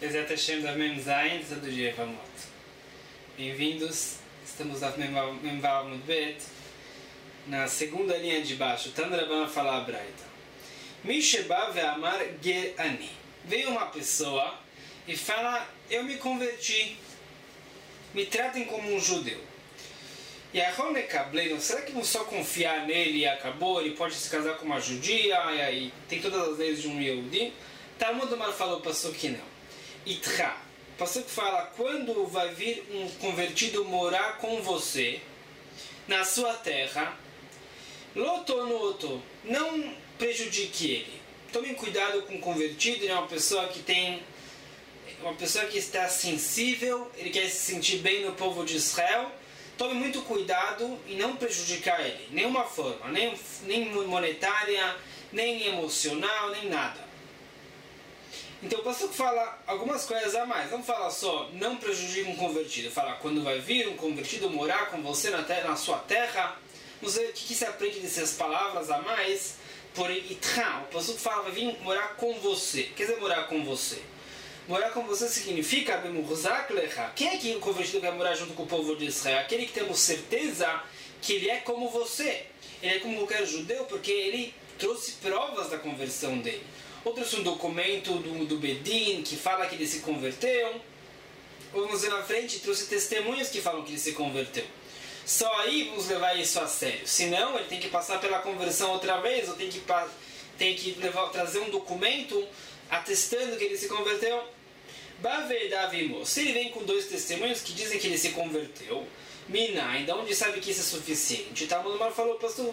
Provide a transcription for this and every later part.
Bezat Hashem da Mem Zayin, todo dia vamos. Bem-vindos, estamos na Memval Mudbet, na segunda linha de baixo. Tandrabana fala a Braita. Misheba ve'amar ger ani. Veio uma pessoa e fala, eu me converti, me tratem como um judeu. E a Rome Kableno, será que não só confiar nele e acabou, ele pode se casar com uma judia, e aí tem todas as leis de um Yehudi? Talmud Omar falou para que não. Itra, passou que fala, quando vai vir um convertido morar com você, na sua terra, loto no oto, não prejudique ele. Tome cuidado com o convertido, ele é uma pessoa que está sensível, ele quer se sentir bem no povo de Israel. Tome muito cuidado em não prejudicar ele, nenhuma forma, nem monetária, nem emocional, nem nada. Então o pastor fala algumas coisas a mais, não fala só não prejudique um convertido, fala quando vai vir um convertido morar com você na sua terra, não sei o que se aprende dessas palavras a mais, porém, o pastor fala vai vir morar com você, quer dizer morar com você? Morar com você significa quem é que o convertido vai morar junto com o povo de Israel? Aquele que temos certeza que ele é como você. Ele é como qualquer judeu porque ele trouxe provas da conversão dele. Ou trouxe um documento do Bedin que fala que ele se converteu. Ou vamos ver na frente, trouxe testemunhos que falam que ele se converteu. Só aí vamos levar isso a sério. Senão ele tem que passar pela conversão outra vez, ou tem que trazer um documento atestando que ele se converteu. Se ele vem com dois testemunhos que dizem que ele se converteu, Minai, da onde sabe que isso é suficiente? Talmud Omar falou, pastor,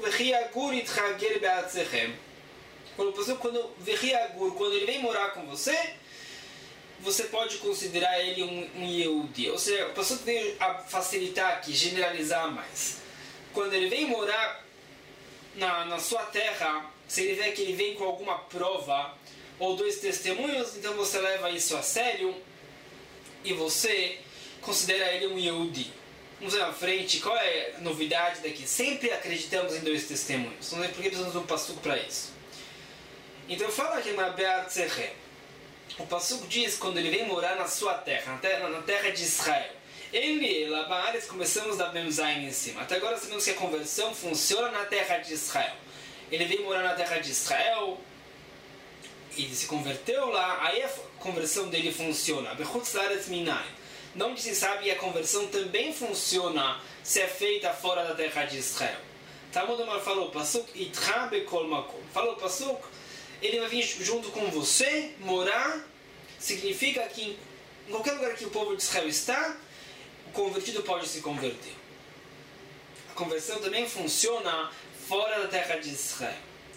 quando ele vem morar com você, você pode considerar ele um Yehudi. Ou seja, o pastor veio a facilitar aqui, generalizar mais. Quando ele vem morar na sua terra, se ele vê que ele vem com alguma prova ou dois testemunhos, então você leva isso a sério e você considera ele um Yehudi. Vamos ver na frente, qual é a novidade daqui? Sempre acreditamos em dois testemunhos. Não sei por que precisamos de um passuco para isso. Então fala aqui na Be'at Zechem. O passuco diz quando ele vem morar na sua terra, na terra de Israel. Ele, Labares, começamos da Memzain em cima. Até agora sabemos que a conversão funciona na terra de Israel. Ele vem morar na terra de Israel, ele se converteu lá, aí a conversão dele funciona. Não se sabe, a conversão também funciona se é feita fora da terra de Israel. Talmud Omar falou, Pasuk, Itra bekol makom. Falou, Pasuk, ele vai vir junto com você, morar, significa que em qualquer lugar que o povo de Israel está, o convertido pode se converter. A conversão também funciona fora da terra de Israel.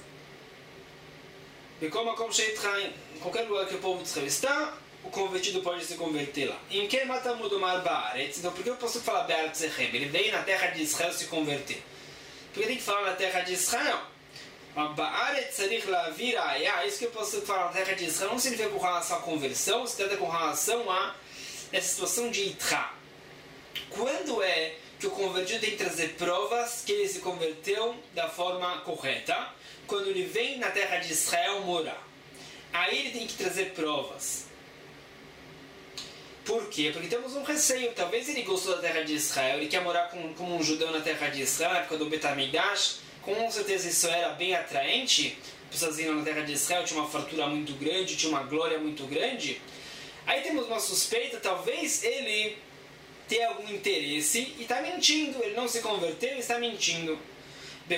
Em qualquer lugar que o povo de Israel está, o convertido pode se converter lá. Então por que eu posso falar Be'at Zechem? Ele veio na terra de Israel se converter. Porque tem que falar na terra de Israel. Isso que eu posso falar na terra de Israel não significa com relação à conversão, se trata com relação a essa situação de Itra. Quando é que o convertido tem que trazer provas que ele se converteu da forma correta? Quando ele vem na terra de Israel morar. Aí ele tem que trazer provas. Por quê? Porque temos um receio. Talvez ele gostou da terra de Israel, ele quer morar como um judeu na terra de Israel, na época do Bet HaMikdash. Com certeza isso era bem atraente. As pessoas iam na terra de Israel, tinha uma fartura muito grande, tinha uma glória muito grande. Aí temos uma suspeita, talvez ele tenha algum interesse e está mentindo. Ele não se converteu e está mentindo. Para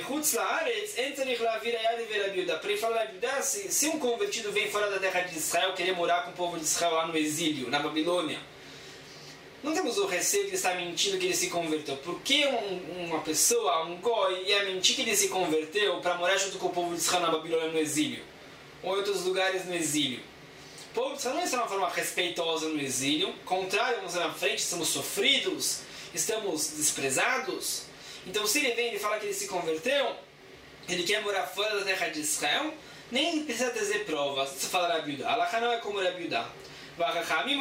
ele falar, se um convertido vem fora da terra de Israel, querer morar com o povo de Israel lá no exílio, na Babilônia, não temos o receio de ele estar mentindo que ele se converteu. Por que uma pessoa, um goi, ia mentir que ele se converteu para morar junto com o povo de Israel na Babilônia no exílio? Ou em outros lugares no exílio? O povo de Israel não está de uma forma respeitosa no exílio. Ao contrário, vamos na frente, estamos sofridos, estamos desprezados. Então se ele vem e fala que ele se converteu, ele quer morar fora da terra de Israel, nem precisa trazer provas. Isso fala Rabi Yudá. Allah não é como Rabi Yudá. Chachamim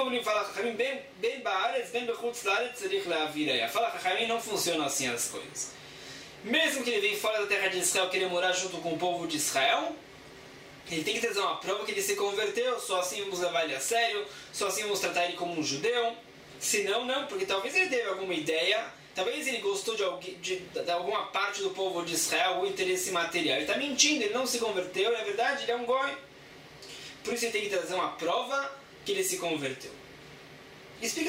não funciona assim as coisas. Mesmo que ele venha fora da terra de Israel querer morar junto com o povo de Israel, Ele tem que trazer uma prova que ele se converteu, só assim vamos levar ele a sério, só assim vamos tratar ele como um judeu. Se não, não, porque talvez ele teve alguma ideia, talvez ele gostou de alguma parte do povo de Israel, algum interesse material. Ele está mentindo, ele não se converteu, na verdade ele é um goi. Por isso ele tem que trazer uma prova que ele se converteu. Explica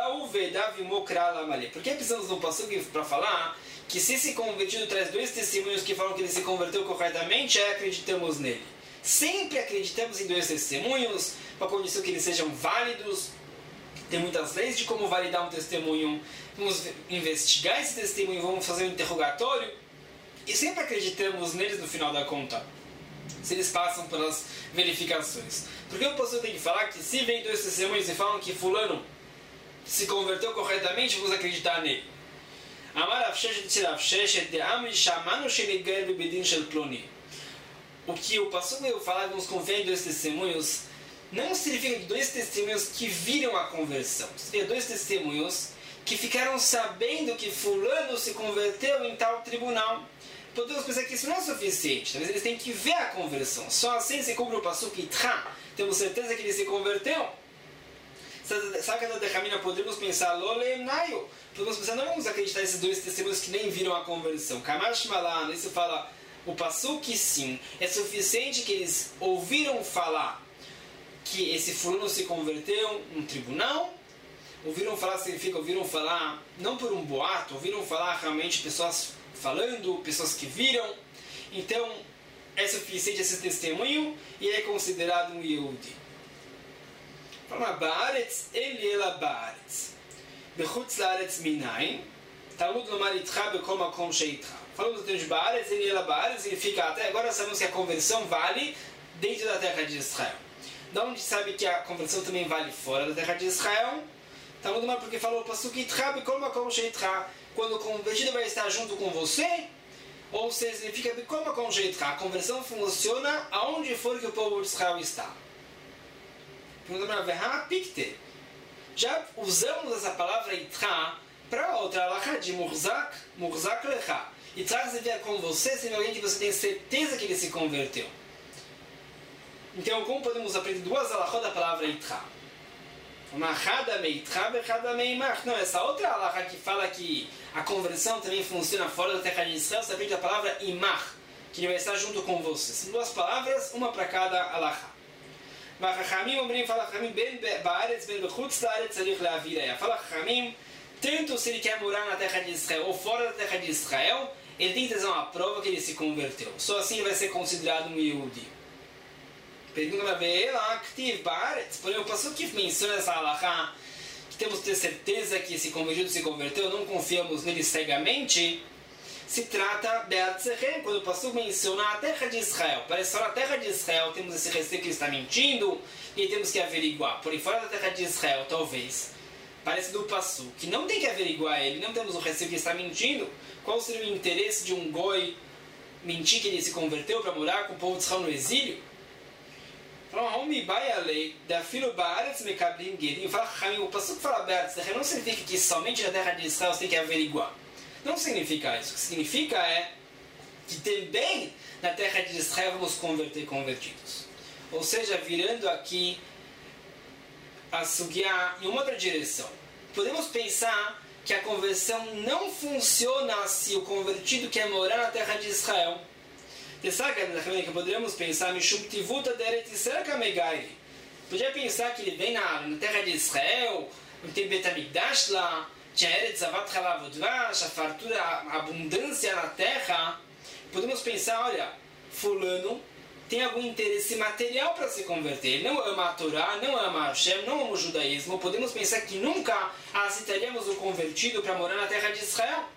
por que precisamos de um passuco para falar que se esse convertido traz 2 testemunhos que falam que ele se converteu corretamente, acreditamos nele. Sempre acreditamos em 2 testemunhos, para condição que eles sejam válidos. Tem muitas leis de como validar um testemunho. Vamos investigar esse testemunho, vamos fazer um interrogatório. E sempre acreditamos neles no final da conta, se eles passam pelas verificações. Porque o pastor tem que falar que se vem 2 testemunhos e falam que fulano se converteu corretamente, vamos acreditar nele. O que o pastor veio falar, vamos confiar em 2 testemunhos, não significa que 2 testemunhos que viram a conversão. Significa 2 testemunhos que ficaram sabendo que fulano se converteu em tal tribunal. Podemos pensar que isso não é suficiente. Talvez eles têm que ver a conversão. Só assim se cumpre o passuco Itra. Temos certeza que ele se converteu. Sabe que da Dechamina podemos pensar Lolemnaio. Podemos pensar, não vamos acreditar nesses 2 testemunhos que nem viram a conversão. Kamash Malan, isso fala o passuco sim. É suficiente que eles ouviram falar que esse fulano se converteu num tribunal. Ouviram falar significa ouviram falar não por um boato, ouviram falar realmente pessoas falando, pessoas que viram. Então é suficiente esse testemunho e é considerado um Yehudi. Fala Baaretz, ele ela Baaretz. Bechutz laaretz minayin. Talmud lomar itcha bekom makom sheitcha. Falamos do termo de Baaretz, ele ela Baaretz, significa até agora sabemos que a conversão vale dentro da terra de Israel. Da onde sabe que a conversão também vale fora da terra de Israel? Talmud lomar porque falou pasuk itcha bekom makom sheitcha. Quando o convertido vai estar junto com você, ou seja, significa bekom makom sheitcha. A conversão funciona aonde for que o povo de Israel está. Já usamos essa palavra Itra para outra alahá de Murzak Lecha. Itra significa com você, se alguém que você tem certeza que ele se converteu. Então, como podemos aprender 2 alahá da palavra Itra? Uma Hada Meitra e Hada Meimach. Não, essa outra alahá que fala que a conversão também funciona fora da terra de Israel, você aprende a palavra Imach, que ele vai estar junto com você. São 2 palavras, uma para cada alahá. Vachachamim omrim, fala Chachamim, ben baaretz, ben bechutz laaretz, tzarich leavir aya. Fala Chachamim, tanto se ele quer morar na terra de Israel ou fora da terra de Israel, ele tem que trazer uma prova que ele se converteu. Só assim ele vai ser considerado um Yehudi. Pergunta para ver ela, Ktiv baaretz, porém o passuco que menciona essa alahá, que temos que ter certeza que esse convertido se converteu, não confiamos nele cegamente. Se trata Be'atzechem, quando o passuco menciona a terra de Israel. Parece que só na terra de Israel temos esse receio que ele está mentindo e temos que averiguar. Porém, fora da terra de Israel, talvez, parece do passuco que não tem que averiguar ele, não temos o receio que ele está mentindo. Qual seria o interesse de um goi mentir que ele se converteu para morar com o povo de Israel no exílio? Fala, o passuco fala Be'atzechem não significa que somente na terra de Israel você tem que averiguar. Não significa isso. O que significa é que também na terra de Israel vamos converter convertidos. Ou seja, virando aqui a sugiá em uma outra direção. Podemos pensar que a conversão não funciona se o convertido quer morar na terra de Israel. Você sabe que poderíamos pensar podia pensar que ele vem na terra de Israel, não tem Betamigdash lá, tinha Eretz Zavat Chalav Udvash, a fartura, a abundância na terra. Podemos pensar, olha, fulano tem algum interesse material para se converter. Ele não ama a Torá, não ama Hashem, não ama o judaísmo. Podemos pensar que nunca aceitaríamos o convertido para morar na terra de Israel.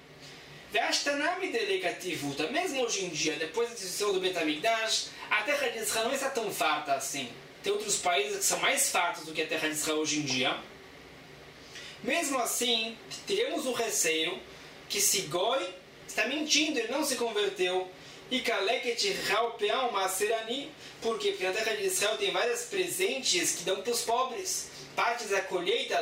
Mesmo hoje em dia, depois da destruição do Betamigdash, a terra de Israel não está tão farta assim. Tem outros países que são mais fartos do que a terra de Israel hoje em dia. Mesmo assim, teremos o receio que se Goi está mentindo, ele não se converteu. E por quê? Porque na terra de Israel tem vários presentes que dão para os pobres. Partes da colheita,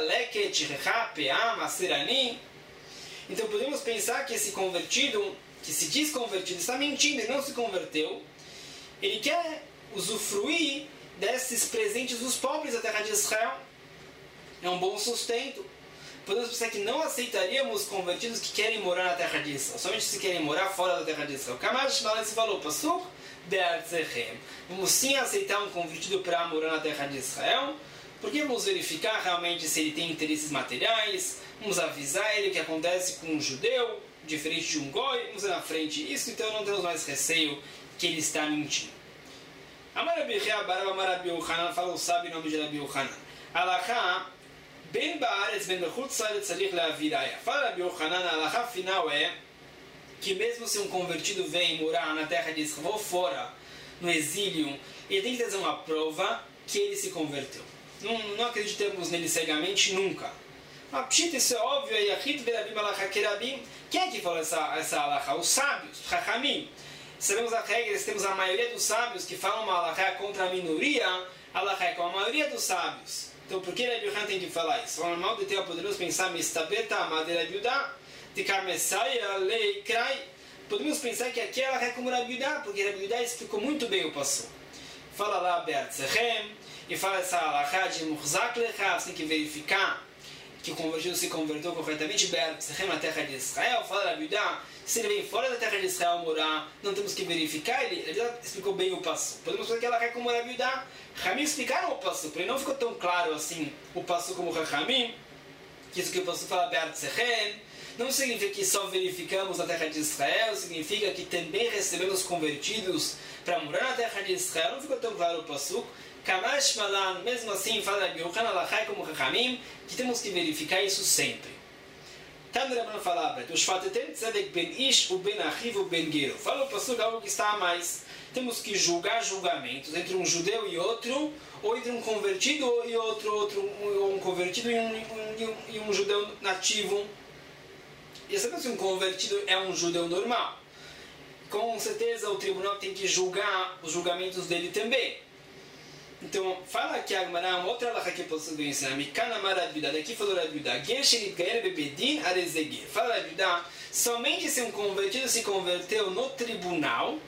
então podemos pensar que esse convertido, que se diz convertido, está mentindo, ele não se converteu. Ele quer usufruir desses presentes dos pobres da terra de Israel. É um bom sustento. Podemos pensar que não aceitaríamos convertidos que querem morar na terra de Israel, somente se querem morar fora da terra de Israel. Kamash Malan se falou, Pasuk Be'atzechem. Vamos sim aceitar um convertido para morar na terra de Israel, porque vamos verificar realmente se ele tem interesses materiais, vamos avisar ele o que acontece com um judeu, diferente de um goi, vamos na frente isso, então não temos mais receio que ele está mentindo. Amarabi Reabarab Amarabi Uchanan, fala o sábio em nome de Rabi Uchanan. Alachá, ben ba'aretz ben bechutz la'aretz tzarich le'aviraya. Fala Rabi Uchanan, a alachá final é que mesmo se um convertido vem morar na terra de Israel ou fora, no exílio, ele tem que trazer uma prova que ele se converteu. Não acreditamos nele cegamente nunca. Pshita, isso é óbvio. Quem é que falou essa alahá? Os sábios, Chachamim. Sabemos a regra, temos a maioria dos sábios que falam uma alahá contra a minoria, alahá é com a maioria dos sábios. Então por que Rabi Yochanan tem que falar isso? O normal de ter podemos pensar, podemos pensar que aqui ela é como Rabi Yudá, porque Rabi Yudá explicou muito bem o passo. Fala lá Be'atzechem, e fala essa alahá de Muhzak Lecha, você tem que verificar que o convertido se converteu corretamente Be'atzechem na terra de Israel. Fala Rabi Yudá, se ele vem fora da terra de Israel morar, não temos que verificar, ele já explicou bem o passo. Podemos fazer que ela é como Rabi Yudá. Ramim explicaram o passo, porque não ficou tão claro assim o passo como Ramim, que isso que o passo fala Be'atzechem, não significa que só verificamos na terra de Israel, significa que também recebemos convertidos para morar na terra de Israel. Não ficou tão claro o pasuk. Kamash Malan, mesmo assim, fala Rabi Yochanan alachai como Ramim, que temos que verificar isso sempre. Tandra Rabban fala, os fatetem tzedek ben ish u ben achiv u ben gero. Fala o pasuk algo que está a mais. Temos que julgar julgamentos entre um judeu e outro, ou entre um convertido e um convertido e um judeu nativo. E sabemos que um convertido é um judeu normal. Com certeza o tribunal tem que julgar os julgamentos dele também. Então, fala aqui a Gemara, uma outra alahá que eu posso ensinar. Mikana Marabiuda, daqui falou Rabiuda. Gesherit Gaer Bebedin Arezegir. Fala Rabiuda, somente se um convertido se converteu no tribunal,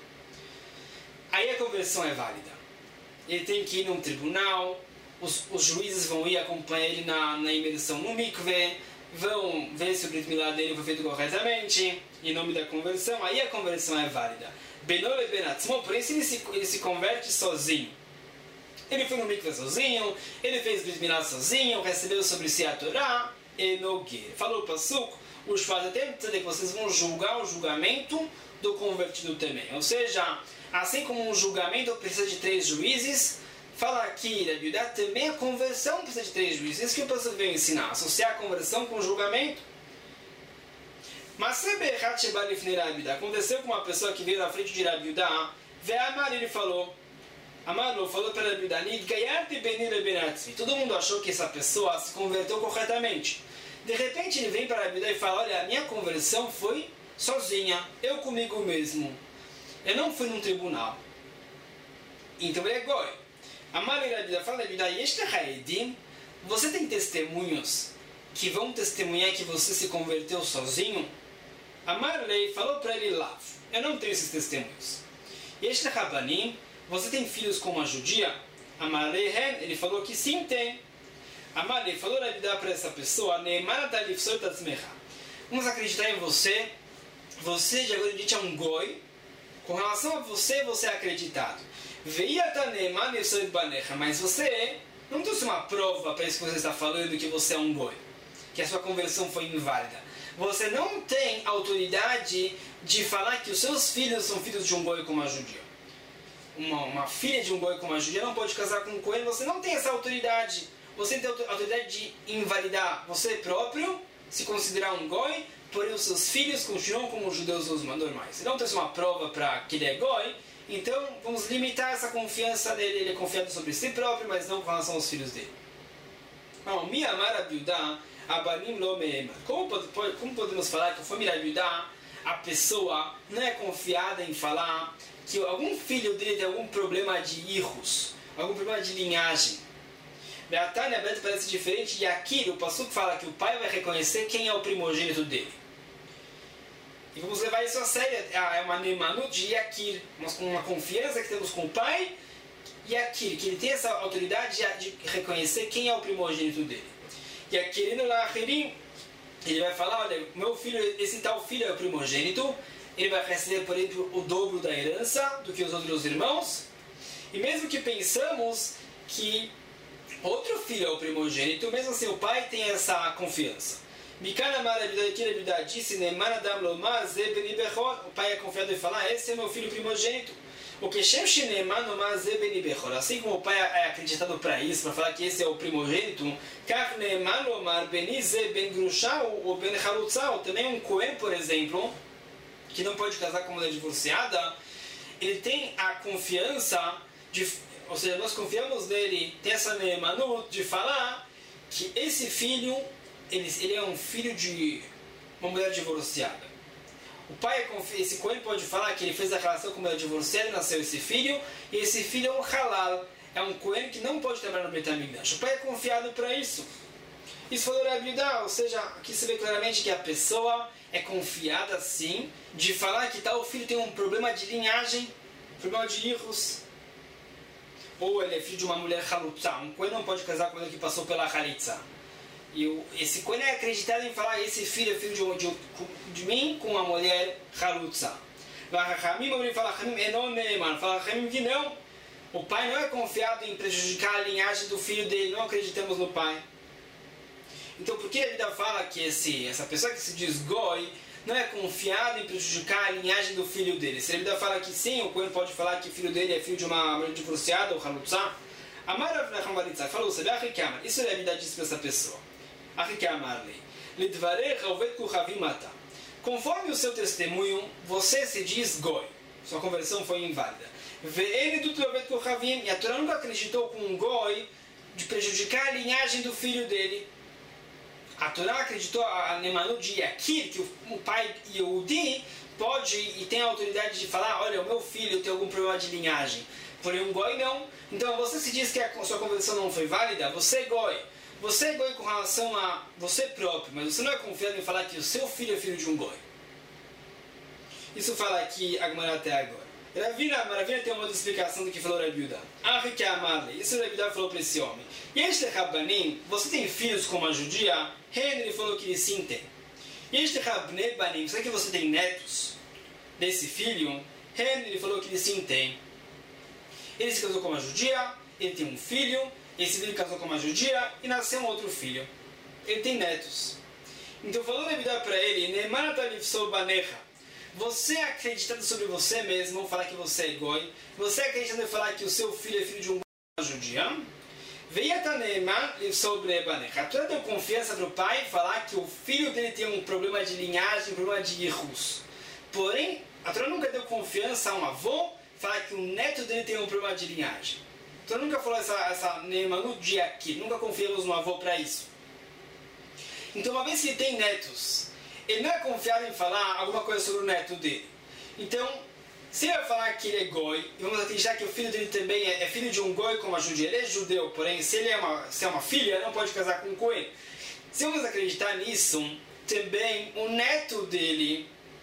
aí a conversão é válida. Ele tem que ir num tribunal, os juízes vão ir acompanhar ele na imersão no mikveh, vão ver se o Brit Milá dele foi feito corretamente, em nome da conversão, aí a conversão é válida. Benole Benatzmo, por isso ele se converte sozinho. Ele foi no mikveh sozinho, ele fez Brit Milá sozinho, recebeu sobre si a Torá, Enoguer. Falou o Pasuk, os fazetem que vocês vão julgar o julgamento do convertido também. Ou seja, assim como um julgamento precisa de 3 juízes, fala aqui, Rabi Yudá, também a conversão precisa de 3 juízes. Isso que o pastor veio ensinar, associar a conversão com o julgamento. Mas aconteceu com uma pessoa que veio na frente de Rabi Yudá, ele falou para Rabi Yudá, todo mundo achou que essa pessoa se converteu corretamente. De repente ele vem para Rabi Yudá e fala, olha, a minha conversão foi sozinha, eu comigo mesmo. Eu não fui num tribunal. Então ele é goi. Amar Rabi fala Rabi Yudá, você tem testemunhos que vão testemunhar que você se converteu sozinho? Amar Lei falou para ele lá, eu não tenho esses testemunhos. Yeshte Rabanim, você tem filhos com uma judia? Amar Lei, ele falou que sim tem. Amar Lei falou Rabi para essa pessoa, vamos acreditar em você. Você de agora em diante é um goi. Com relação a você, você é acreditado. Mas você não trouxe uma prova para isso que você está falando, que você é um goi, que a sua conversão foi inválida. Você não tem autoridade de falar que os seus filhos são filhos de um goi com uma judia. Uma filha de um goi com uma judia não pode casar com um coelho, você não tem essa autoridade. Você tem a autoridade de invalidar você próprio, se considerar um goi, porém os seus filhos continuam como judeus normais. Você não tem uma prova para que ele é goi, então vamos limitar essa confiança dele. Ele é confiado sobre si próprio, mas não com relação aos filhos dele. Como podemos falar que foi Rabi Yudá, a pessoa não é confiada em falar que algum filho dele tem algum problema de irros, algum problema de linhagem? Beatânia Beto parece diferente, e aqui o pasuk fala que o pai vai reconhecer quem é o primogênito dele. E vamos levar isso a sério, é uma nemanut de Yakir, uma confiança que temos com o pai, Yakir, que ele tem essa autoridade de reconhecer quem é o primogênito dele. Yakirin Lachirim, ele vai falar, olha, meu filho, esse tal filho é o primogênito, ele vai receber, por exemplo, o dobro da herança do que os outros irmãos, e mesmo que pensamos que outro filho é o primogênito, mesmo assim o pai tem essa confiança. Disse, o pai é confiado em falar, esse é meu filho primogênito. Assim como o pai é acreditado para isso, para falar que esse é o primogênito, também um Cohen, por exemplo, que não pode casar com uma mulher divorciada, ele tem a confiança, ou seja, nós confiamos nele, tem essa neemanut de falar que esse filho, ele é um filho de uma mulher divorciada. O pai, esse Cohen pode falar que ele fez a relação com uma mulher divorciada e nasceu esse filho, e esse filho é um halal, é um Cohen que não pode trabalhar no Beit HaMikdash. O pai é confiado para isso. Isso falou Rabi Yehuda, ou seja, aqui se vê claramente que a pessoa é confiada sim, de falar que tal filho tem um problema de linhagem, problema de erros, ou ele é filho de uma mulher halutza. Um Cohen não pode casar com alguém que passou pela halitza. E esse Cohen é acreditado em falar esse filho é filho de mim com uma mulher halutza. Fala que não, o pai não é confiado em prejudicar a linhagem do filho dele, não acreditamos no pai. Então por que a Bíblia fala que essa pessoa que se diz goi não é confiado em prejudicar a linhagem do filho dele? Se a Bíblia fala que sim, o Cohen pode falar que o filho dele é filho de uma mulher divorciada ou halutza, falou, isso é a Bíblia diz para essa pessoa. Conforme o seu testemunho, você se diz goi. Sua conversão foi inválida. E a Torá nunca acreditou com um goi de prejudicar a linhagem do filho dele. A Torá acreditou a Nemanut de Yakir, que o pai Yehudi pode e tem a autoridade de falar, olha, o meu filho tem algum problema de linhagem. Porém um goi não. Então você se diz que a sua conversão não foi válida, você é goi. Você é goi com relação a você próprio, mas você não é confiado em falar que o seu filho é filho de um goi. Isso fala aqui Agmará até agora. Maravilha tem uma outra explicação do que falou Rabi Yehuda. Isso Rabi Yehuda falou para esse homem. E este Rabbanim, você tem filhos como a judia? Henry falou que ele sim tem. E este Rabnei Banim, será que você tem netos desse filho? Henry falou que ele sim tem. Ele se casou com uma judia, ele tem um filho, esse filho casou com uma judia e nasceu um outro filho. Ele tem netos. Então falou Rabi Yehuda para ele, você acreditando sobre você mesmo, falar que você é goi, você acreditando em falar que o seu filho é filho de um judia, a Torá deu confiança para o pai falar que o filho dele tem um problema de linhagem, um problema de irus. Porém, a Torá nunca deu confiança a um avô falar que o neto dele tem um problema de linhagem. A Torá nunca falou essa neemanut de aqui, nunca confiamos no avô para isso. Então, uma vez que ele tem netos, ele não é confiado em falar alguma coisa sobre o neto dele. Então, se ele vai falar que ele é goi, e vamos acreditar que o filho dele também é filho de um goi como a judia, ele é judeu, porém, se é uma filha, não pode casar com um cohen. Se vamos acreditar nisso, também o neto dele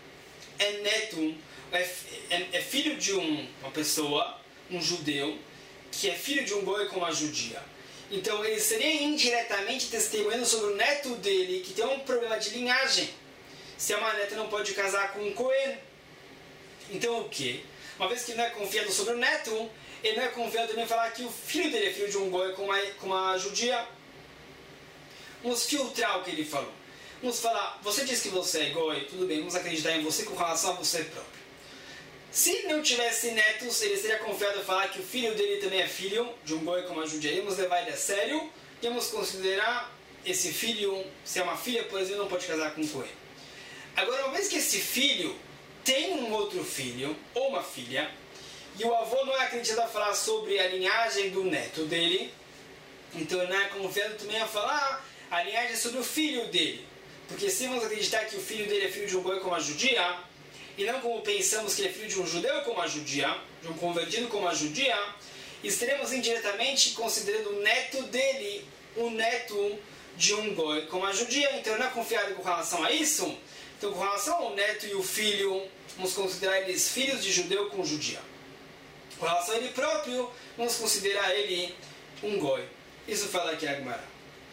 é filho de uma pessoa, um judeu, que é filho de um goi como a judia. Então, ele seria indiretamente testemunhando sobre o neto dele, que tem um problema de linhagem. Se é uma neta, não pode casar com um cohen. Então o que? Uma vez que ele não é confiado sobre o neto, ele não é confiado também em falar que o filho dele é filho de um goi com uma judia. Vamos filtrar o que ele falou. Vamos falar, você diz que você é goi, tudo bem, vamos acreditar em você com relação a você próprio. Se ele não tivesse netos, ele seria confiado em falar que o filho dele também é filho de um goi com uma judia. Íamos levar ele a sério e vamos considerar esse filho, se é uma filha, por exemplo, não pode casar com um cohen. Agora, uma vez que esse filho tem um outro filho, ou uma filha, e o avô não é acreditado a falar sobre a linhagem do neto dele, então ele não é confiado também a falar a linhagem sobre o filho dele. Porque se vamos acreditar que o filho dele é filho de um goi como a judia, e não como pensamos que ele é filho de um judeu como a judia, de um convertido como a judia, estaremos indiretamente considerando o neto dele o neto de um goi como a judia. Então ele não é confiado com relação a isso. Então, com relação ao neto e o filho, vamos considerar eles filhos de judeu com judia. Com relação a ele próprio, vamos considerar ele um goi. Isso fala aqui a Gemara.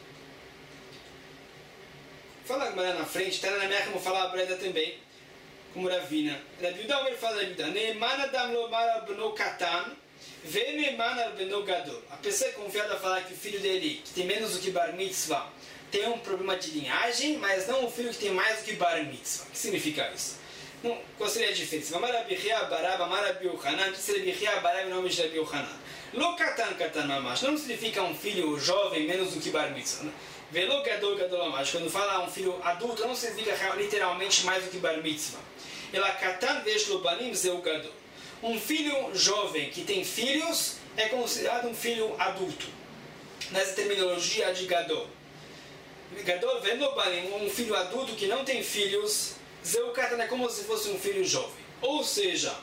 Fala a Gemara na frente, está na minha como fala a Breda também, como Ravina. Rabi Yehuda, ele fala Rabi Yehuda, Ne'eman adam lomar al beno katan, ve'ne'eman al beno gadol. A pessoa é confiada a falar que o filho dele, que tem menos do que bar mitzvah, tem um problema de linhagem, mas não um filho que tem mais do que bar mitzvah. O que significa isso? Não, qual seria a diferença? Amar Rabi Chia barab, amar Rabi Yochanan, disse Rabi Chia barab em nome de Rabi Yochanan. Lo katan katan mamash, não significa um filho jovem menos do que bar mitzvah, né? Velo gadol gadol mamash, quando fala um filho adulto, não significa literalmente mais do que bar mitzvah. Ela katan veshlo banim zeu gadol. Um filho jovem que tem filhos é considerado um filho adulto. Nessa terminologia de gadol. Gadol velo banim, um filho adulto que não tem filhos, zeu katan é como se fosse um filho jovem. Ou seja,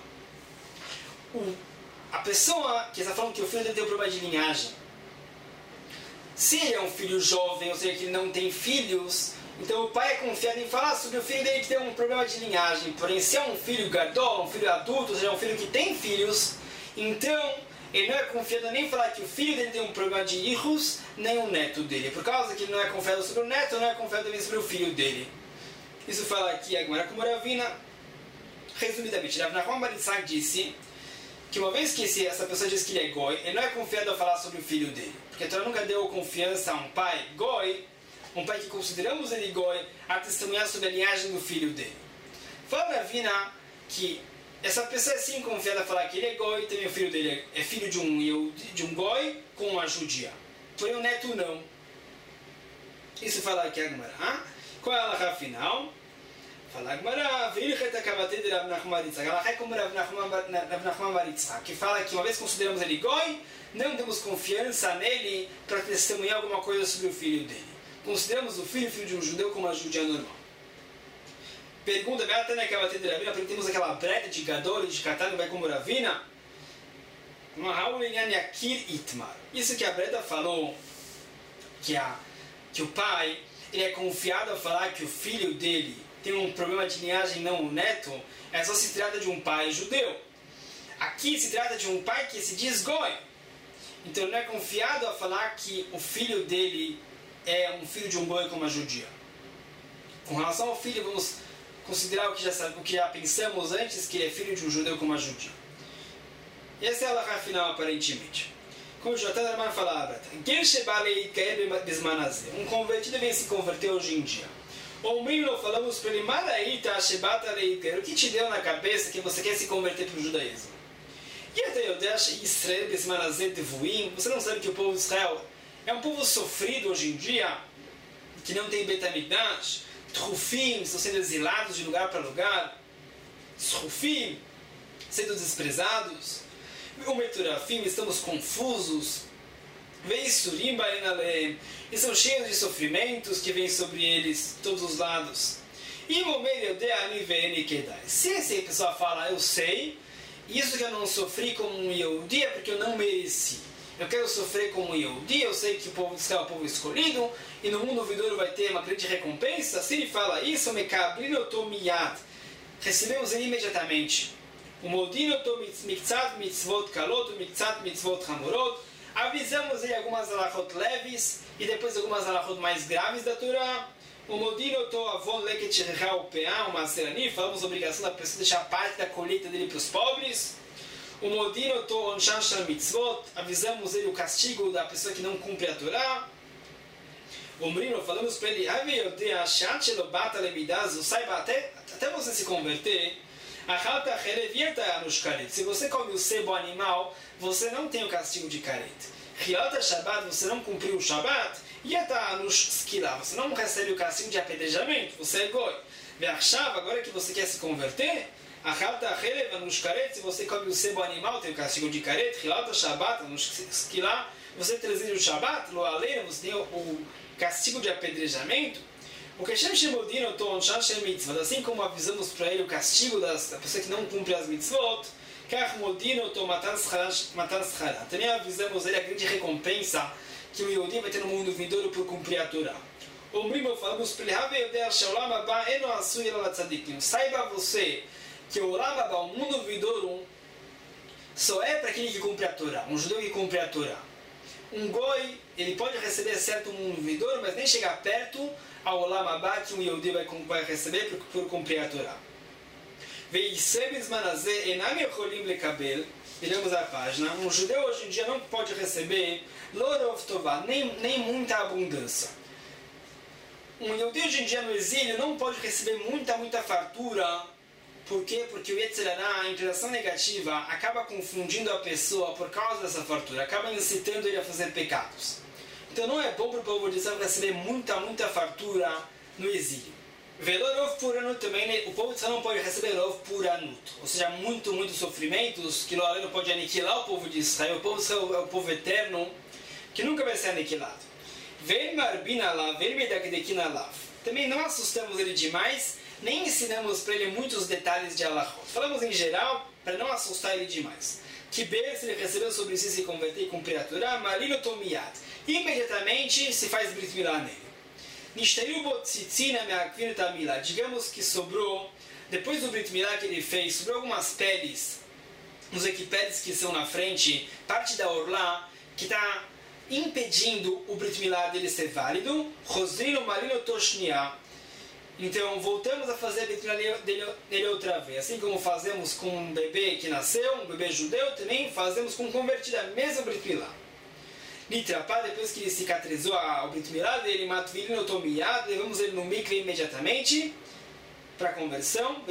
a pessoa que está falando que o filho dele tem um problema de linhagem, se ele é um filho jovem, ou seja, que ele não tem filhos, então o pai é confiado em falar sobre o filho dele que tem um problema de linhagem. Porém, se é um filho gadol, um filho adulto, ou seja, um filho que tem filhos, então ele não é confiado nem em falar que o filho dele tem um problema de hijos, nem o neto dele. Por causa que ele não é confiado sobre o neto, não é confiado também sobre o filho dele. Isso fala aqui a Gemara como Ravina. Resumidamente, Rav Nachman bar Yitzhak disse que uma vez que essa pessoa diz que ele é goi, ele não é confiado a falar sobre o filho dele. Porque a Torá nunca deu confiança a um pai goi, um pai que consideramos ele goi, a testemunhar sobre a linhagem do filho dele. Fala Ravina que essa pessoa é sim confiada a falar que ele é goi, também o filho dele é filho de um goi com uma judia. Porém o neto não. Isso fala aqui a Gemara. Qual é a halakha final? Fala a Gemara, V'ilchet hakavatei de Rav Nachman bar Yitzhak. A halakha é como Rav Nachman bar Yitzhak, que fala que uma vez consideramos ele goi, não temos confiança nele para testemunhar alguma coisa sobre o filho dele. Consideramos o filho de um judeu como uma judia normal. Pergunta, temos aquela breta de Gadol e de Katan, vai como Ravina. Isso que a breta falou, que o pai ele é confiado a falar que o filho dele tem um problema de linhagem, não o neto, é só se trata de um pai judeu. Aqui se trata de um pai que se diz goi. Então ele não é confiado a falar que o filho dele é um filho de um goi como a judia. Com relação ao filho, vamos considerar o que já pensamos antes, que ele é filho de um judeu como a judia. E essa é a halakha final, aparentemente. Como o Jotan Armar falava, um convertido vem se converter hoje em dia. Ou mesmo falamos para ele, o que te deu na cabeça que você quer se converter para o judaísmo? E até eu deixo Israel você não sabe que o povo de Israel é um povo sofrido hoje em dia, que não tem Bet HaMikdash, Trufim, estão sendo exilados de lugar para lugar, Trufim, sendo desprezados, o Meturafim, estamos confusos, Veisurim Barinalem, e são cheios de sofrimentos que vêm sobre eles, todos os lados. E se essa pessoa fala, eu sei, isso que eu não sofri como um Yehudi é porque eu não mereci. Eu quero sofrer como um Yehudi, eu sei que o povo de Israel é o povo escolhido, e no mundo vindouro vai ter uma grande recompensa. Se ele fala isso, recebemos ele imediatamente. Avisamos ele algumas halachot leves e depois algumas halachot mais graves da Torá. Falamos a obrigação da pessoa deixar parte da colheita dele para os pobres. Avisamos ele o castigo da pessoa que não cumpre a Torá. Falamos para ele, saiba até você se converter. Se você come o sebo animal, você não tem o castigo de caret. Você não cumpriu o Shabbat, você não recebe o castigo de apedrejamento, você é goi. Agora que você quer se converter, se você come o sebo animal, tem o castigo de caret. Você transgride o Shabbat, você tem o castigo de apedrejamento. Assim como avisamos para ele o castigo da pessoa que não cumpre as mitzvot, também avisamos ele a grande recompensa que o Yehudi vai ter no mundo vindouro por cumprir a Torá. Falamos para ele, saiba você que o Olam Haba, o mundo vindouro, só é para aquele que cumpre a Torá, um judeu que cumpre a Torá. Um goi, ele pode receber certo um vidor, mas nem chegar perto ao Olam Abá que um Yehudi vai receber por cumprir a Torá. Viramos a página. Um judeu hoje em dia não pode receber lorov tová, nem muita abundância. Um Yehudi hoje em dia no exílio não pode receber muita fartura. Por quê? Porque o Yetzer Hara, a inclinação negativa, acaba confundindo a pessoa por causa dessa fartura, acaba incitando ele a fazer pecados. Então não é bom para o povo de Israel receber muita fartura no exílio. Velorov puranut também, o povo de Israel não pode receber rov puranut, ou seja, muito sofrimentos, que não pode aniquilar o povo de Israel. O povo de Israel é o povo eterno, que nunca vai ser aniquilado. Também não assustamos ele demais, nem ensinamos para ele muitos detalhes de Halachot. Falamos em geral, para não assustar ele demais. Que se ele recebeu sobre si se converter e cumprir a Torá, Marino Tomiyat. Imediatamente se faz Brit Milá nele. Digamos que sobrou, depois do Brit Milá que ele fez, sobrou algumas peles, nos equipedes que estão na frente, parte da orlá, que está impedindo o Brit Milá dele ser válido. Rosrino Marino Toshnia. Então, voltamos a fazer a Brit Milá dele outra vez. Assim como fazemos com um bebê que nasceu, um bebê judeu, também fazemos com um convertido, a mesma Brit Milá. Nitrapá, depois que ele cicatrizou o Brit Milá dele, Matvilino Tomiyad, levamos ele no mikve imediatamente para a conversão.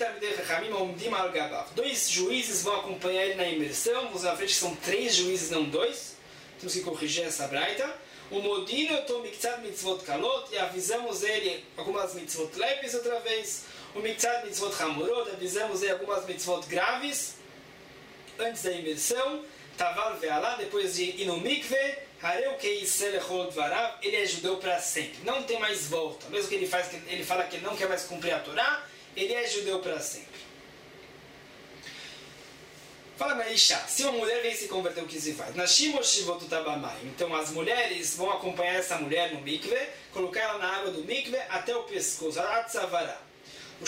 Dois juízes vão acompanhar ele na imersão. Vamos na frente que são 3 juízes, não 2. Temos que corrigir essa braita. O Modino Tomiktzad Mitzvot Kalot, e avisamos ele algumas mitzvot leves outra vez. O Miktzad Mitzvot Hamurot, avisamos ele algumas mitzvot graves antes da imersão. Taval Ve'alá, depois de ir no mikve, Hareu Keisel Echol Dvarav, ele é judeu para sempre. Não tem mais volta. Mesmo que ele fala que ele não quer mais cumprir a Torá, ele é judeu para sempre. Fala Maisha, se uma mulher vem se converter, o que se faz? Então as mulheres vão acompanhar essa mulher no mikve, colocar ela na água do mikve até o pescoço, os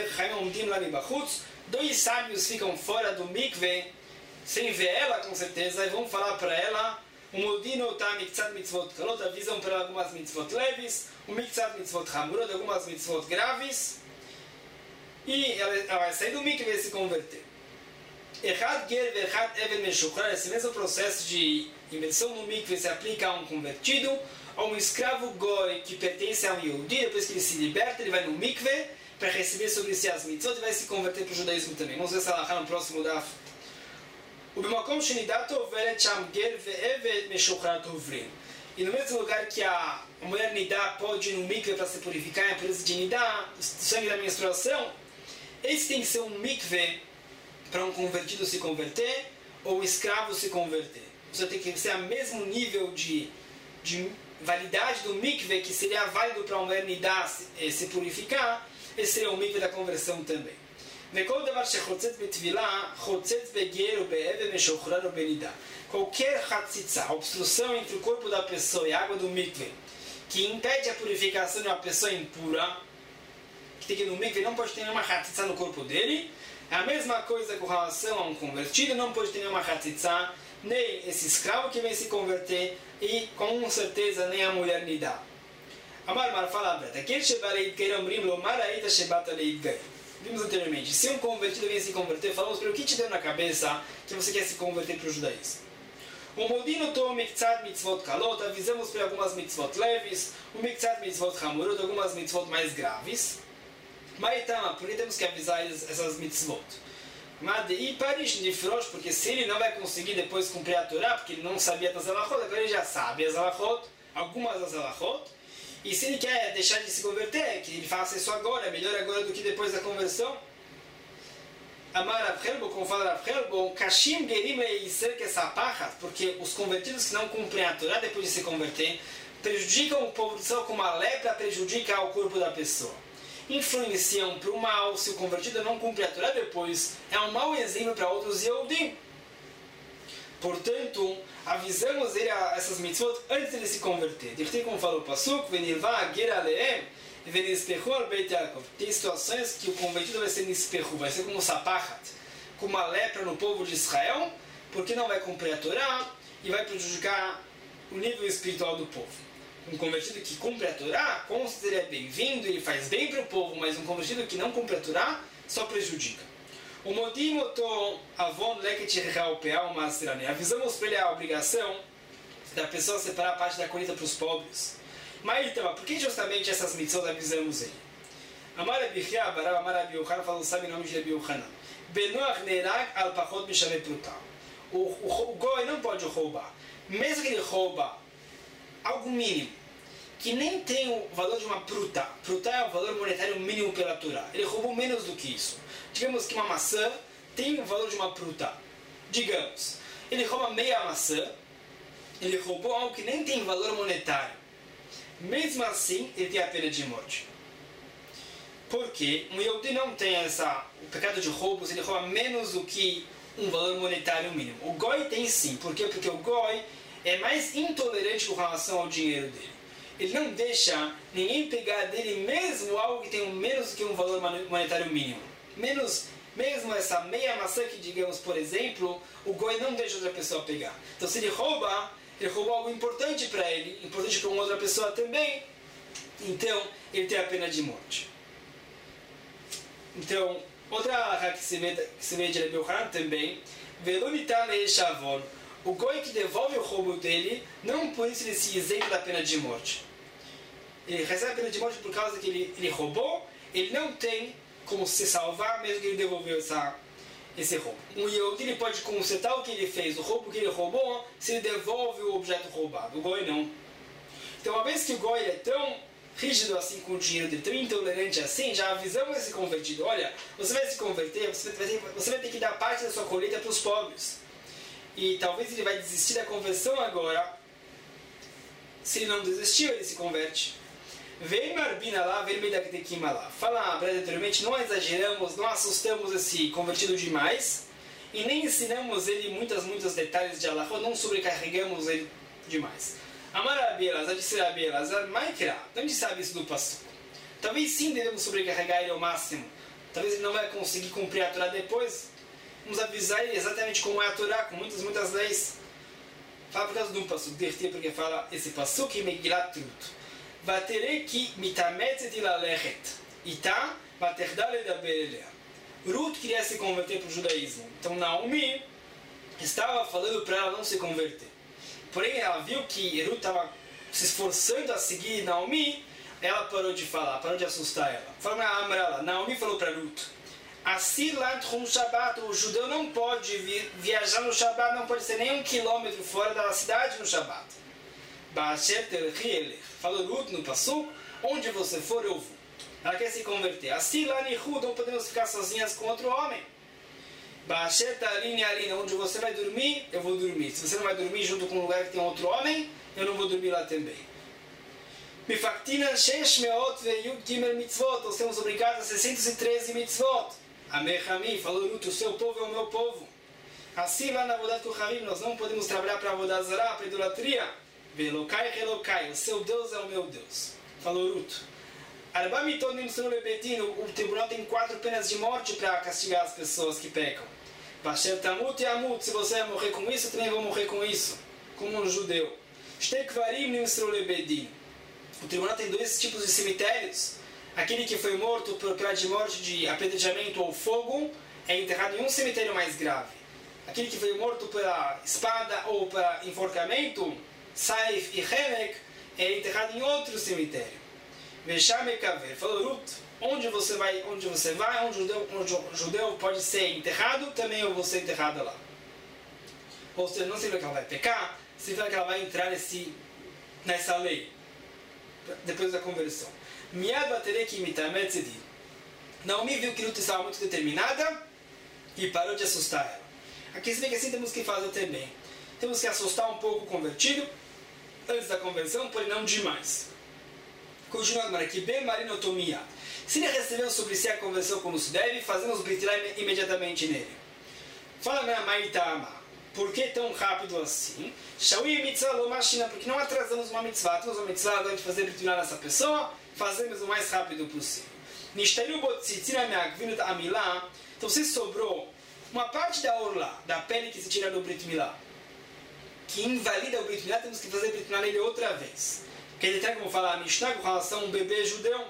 2 sábios ficam fora do mikve, sem ver ela com certeza, e vão falar para ela, o Modino tá Miktzad Mitzvot Kalot, avisam para ela algumas mitzvot leves, o Miktzad Mitzvot Hamurot, algumas mitzvot graves, e ela vai sair do mikve e se converter. Esse mesmo processo de imersão no mikve se aplica a um convertido, a um escravo goi que pertence a um Yehudi. Depois que ele se liberta, ele vai no mikve para receber sobre si as mitzvot e vai se converter para o judaísmo também. Vamos ver essa halakha no próximo daf. E no mesmo lugar que a mulher nidá pode ir no mikve para se purificar, em presença de nidá, o sangue da menstruação, esse tem que ser um mikve para um convertido se converter ou um escravo se converter. Você tem que ser o mesmo nível de validade do mikve que seria válido para um mulher nidá se purificar, esse seria o mikve da conversão também. Qualquer hatzitza, obstrução entre o corpo da pessoa e a água do mikve, que impede a purificação de uma pessoa impura, que tem que ir no mikve, não pode ter nenhuma hatzitza no corpo dele. É a mesma coisa com relação a um convertido, não pode ter nenhuma hatzitza, nem esse escravo que vem se converter, e com certeza nem a mulher nidá. Amar Mar fala a breta, vimos anteriormente, se um convertido vem se converter, falamos para o que te deu na cabeça que você quer se converter para o judaísmo. O Modino Tom Miktzad Mitzvot Kalot, avisamos para algumas mitzvot leves, o Miktzad Mitzvot Hamurot, algumas mitzvot mais graves. Maitama, por que temos que avisar essas mitzvot? Madei Parish de Frosh, porque se ele não vai conseguir depois cumprir a Torá, porque ele não sabia das halachot, agora ele já sabe as halachot, algumas das halachot. E se ele quer deixar de se converter, que ele faça isso agora, é melhor agora do que depois da conversão. Amar Abhelbo, como fala Abhelbo, Kashim Gerim Leiser Kesapachat, porque os convertidos que não cumprem a Torá depois de se converter, prejudicam o povo de Israel como a lepra prejudica o corpo da pessoa. Influenciam para o mal, se o convertido não cumpre a Torá depois, é um mau exemplo para outros Yehudim. Portanto, avisamos ele a essas mitzvot antes de ele se converter. Dirtei como falou o Pasuk, Venirva Gera Leem, Venispechu al Beit Yaakov. Tem situações que o convertido vai ser nispechu, vai ser como sapachat, com uma lepra no povo de Israel, porque não vai cumprir a Torá e vai prejudicar o nível espiritual do povo. Um convertido que cumpre a Torá, com certeza ele é bem-vindo, ele faz bem para o povo, mas um convertido que não cumpre a Torá só prejudica. O modim motor avon leket real mas avisamos para ele a obrigação da pessoa separar a parte da colheita para os pobres. Mas então, por que justamente essas mitzvot avisamos ele? Amar Abichia, Barav Amar Abi Yochanan falou, sabe o nome de Abi Yochanan? Benoach nerag al pachot mishaveh pruta. O goi não pode roubar. Mesmo que ele rouba algo mínimo, que nem tem o valor de uma pruta. Pruta é o valor monetário mínimo pela Torá. Ele roubou menos do que isso. Digamos que uma maçã tem o valor de uma pruta. Digamos, ele rouba meia maçã, ele roubou algo que nem tem valor monetário. Mesmo assim, ele tem a pena de morte. Porque um Yehudi não tem o pecado de roubos, ele rouba menos do que um valor monetário mínimo. O Goi tem sim. Por quê? Porque o Goi é mais intolerante com relação ao dinheiro dele. Ele não deixa ninguém pegar dele mesmo algo que tem menos do que um valor monetário mínimo. Mesmo essa meia maçã que, digamos, por exemplo, o Goi não deixa outra pessoa pegar. Então, se ele roubou algo importante para ele, importante para uma outra pessoa também, então ele tem a pena de morte. Então, outra rá que se vê de Rabi Yochanan também, o Goi que devolve o roubo dele, não por isso ele se isenta da pena de morte. Ele recebe a pena de morte por causa que ele roubou, ele não tem como se salvar, mesmo que ele devolveu esse roubo. Um Yehudi ele pode consertar o que ele fez, o roubo que ele roubou, se ele devolve o objeto roubado. O Goi não. Então, uma vez que o Goi é tão rígido assim com o dinheiro dele, tão intolerante assim, já avisamos esse convertido: olha, você vai se converter, você vai ter que dar parte da sua colheita para os pobres. E talvez ele vai desistir da conversão agora. Se ele não desistiu, ele se converte. Vem Marbina lá, vem Medaktekima lá. Fala anteriormente, não exageramos, não assustamos esse convertido demais e nem ensinamos ele muitos detalhes de Allah, não sobrecarregamos ele demais. Amar Rabi Elazar, disse Rabi Elazar, Maikra, de onde sabe isso do pastor? Talvez sim devemos sobrecarregar ele ao máximo. Talvez ele não vai conseguir cumprir a Torá depois. Vamos avisar ele exatamente como é a Torá, com muitas leis. Fala por causa de um pastor, porque fala esse pastor que Megilat Trut. Vatereki mitametzet ilalechet. Ita vaterdal edaber elea. Ruth queria se converter para o judaísmo. Então Naomi estava falando para ela não se converter. Porém, ela viu que Ruth estava se esforçando a seguir Naomi, ela parou de falar, parou de assustar ela. Falou na Amrala, Naomi falou para Ruth: Asilant Shabbat, o judeu não pode viajar no Shabbat, não pode ser nem 1 quilômetro fora da cidade no Shabbat. Falou Ruth no Passuco: onde você for, eu vou. Ela quer se converter. Asilant Ihu, não podemos ficar sozinhas com outro homem. Onde você vai dormir, eu vou dormir. Se você não vai dormir junto com um lugar que tem outro homem, eu não vou dormir lá também. Nós temos obrigados a 613 mitzvot. Amechami, falou Ruth, o seu povo é o meu povo. Assim lá na Avodat Kohavim, nós não podemos trabalhar para Avodat Zará, para idolatria. Velokai Relokai, o seu Deus é o meu Deus. Falou Ruth. O tribunal tem 4 penas de morte para castigar as pessoas que pecam. Se você vai morrer com isso, eu também vou morrer com isso, como um judeu. O tribunal tem 2 tipos de cemitérios. Aquele que foi morto por pena de morte de apedrejamento ou fogo é enterrado em um cemitério mais grave. Aquele que foi morto pela espada ou pela enforcamento, Saif e Hemek, é enterrado em outro cemitério. Falou Ruth, onde você vai, onde o judeu pode ser enterrado, também eu vou ser enterrado lá. Ou seja, não significa que ela vai pecar, significa que ela vai entrar nessa lei, depois da conversão. Naomi viu que Ruth estava muito determinada e parou de assustar ela. Aqui se vê que assim temos que fazer também. Temos que assustar um pouco o convertido antes da conversão, porém não demais. Continuando aqui, bem marinotomia. Se ele recebeu sobre si a conversão como se deve, fazemos o Brit Milá imediatamente nele. Fala na Maitama, por que tão rápido assim? Shaui mitzvah lo machina, porque não atrasamos uma mitzvah. Temos uma mitzvah agora de fazer Brit Milá nessa pessoa, fazemos o mais rápido possível. Nishtayu botzitzina me'agvinut amilá. Então se sobrou uma parte da orla, da pele que se tira do Brit Milá, que invalida o Brit Milá, temos que fazer Brit Milá nele outra vez. Porque ele tem como falar a Mishnah com relação a um bebê judeu,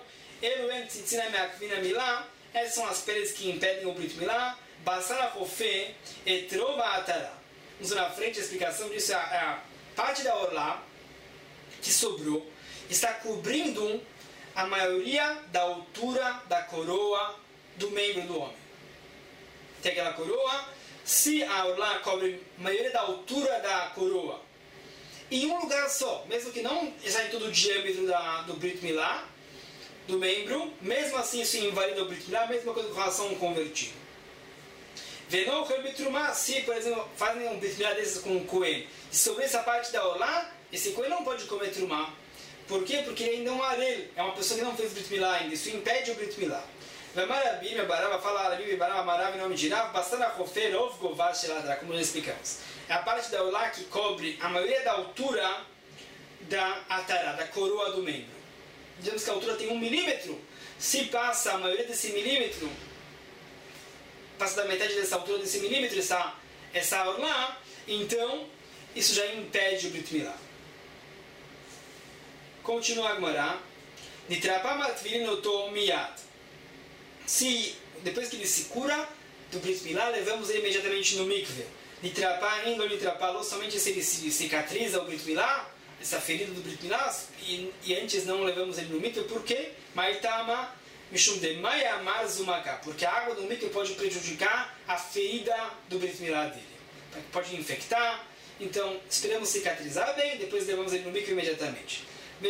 essas são as peles que impedem o Brit Milá, Basar HaRofé e Trova Atara. Vamos na frente, a explicação disso é a parte da orla que sobrou, está cobrindo a maioria da altura da coroa do membro do homem. Tem aquela coroa, se a orla cobre a maioria da altura da coroa, em um lugar só, mesmo que não está em todo o diâmetro do Brit Milá, do membro, mesmo assim isso invalida o Brit Milá, mesma coisa com relação a um convertido. Venou Herbitrumá, se por exemplo fazem um Brit Milá desses com um Cohen, e sobre essa parte da orla, esse Cohen não pode comer Trumá. Por quê? Porque ele ainda é um arel, é uma pessoa que não fez Brit Milá ainda, isso impede o Brit Milá. Vamarabi, meu barava, fala Arabi, barava, marav, nome de Rav, bastante a rofer, ov, govar, sheladra, como nós explicamos. É a parte da orla que cobre a maioria da altura da atara, da coroa do membro. Digamos que a altura tem 1 milímetro. Se passa a maioria desse milímetro, passa da metade dessa altura desse milímetro, essa orla, então isso já impede o Brit Milá. Continua a Gemara. Nitrapá matvilin oto miyad. Se depois que ele se cura do Brit Milá, levamos ele imediatamente no mikve. Nitrapá, indo nitrapá, somente se ele cicatriza o Brit Milá, essa ferida do Brit Milá, e antes não levamos ele no mikve, por quê? Maitama mishum de mayamar zumaka, porque a água do mikve pode prejudicar a ferida do Brit Milá dele, pode infectar. Então esperamos cicatrizar bem, depois levamos ele no mikve imediatamente.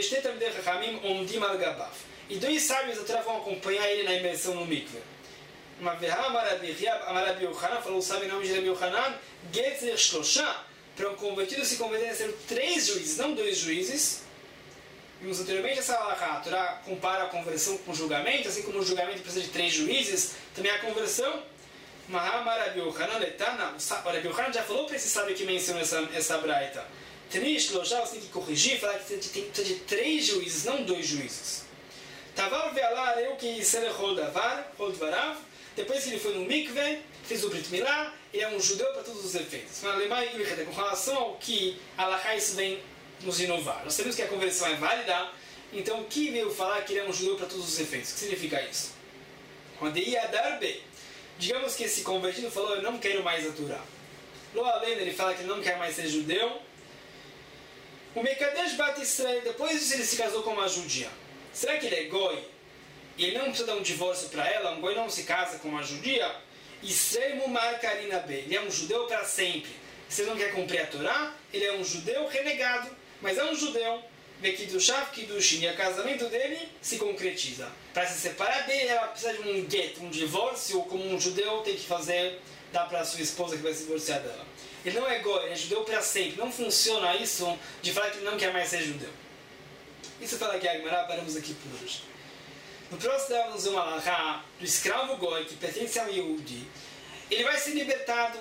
E 2 sábios da Torá vão acompanhar ele na imersão no mikve. Uma vez Amarabi Yochanan falou o sábio em nome de Rabi Yochanan, Getzer Shlosha, para um convertido se converter a ser 3 juízes, não 2 juízes. Vimos anteriormente essa halakha, a Torá compara a conversão com o julgamento, assim como o julgamento precisa de 3 juízes, também a conversão. Maharabi Yochanan Letana, o Rabi Yochanan já falou para esse sábio que mencionou essa braita. Trish, Lojá, você tem que corrigir, falar que precisa de 3 juízes, não 2 juízes. Tavar ve'alar eu que serechol davar, hol dvarav. Depois que ele foi no mikve, fez o Brit Milá, ele é um judeu para todos os efeitos. Com relação ao que halakha isso vem nos inovar. Nós sabemos que a conversão é válida, então o que veio falar que ele é um judeu para todos os efeitos? O que significa isso? Quando ia darbe, digamos que esse convertido falou, eu não quero mais a Torá. Lo além, ele fala que ele não quer mais ser judeu. O Mekadesh Bat Israel, depois disso ele se casou com uma judia. Será que ele é goi? E ele não precisa dar um divórcio para ela? Um goi não se casa com uma judia? Israel Mumar Karina B. Ele é um judeu para sempre. Se ele não quer cumprir a Torá, ele é um judeu renegado. Mas é um judeu. Vekidushav Kidushin. E o casamento dele se concretiza. Para se separar dele, ela precisa de um get, um divórcio, como um judeu tem que fazer, dar para a sua esposa que vai se divorciar dela. Ele não é goi, ele é judeu para sempre. Não funciona isso de falar que ele não quer mais ser judeu. Isso fala aqui a Gemara, paramos aqui por hoje. No próximo vamos ver uma halakha do escravo goi que pertence ao Yehudi. Ele vai ser libertado.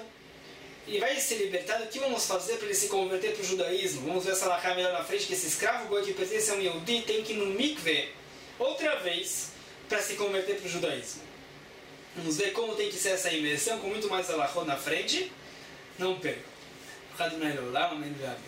O que vamos fazer para ele se converter para o judaísmo? Vamos ver essa halakha melhor na frente, que esse escravo goi que pertence ao Yehudi tem que ir no mikve outra vez para se converter para o judaísmo. Vamos ver como tem que ser essa imersão, com muito mais halakha na frente. Não percam.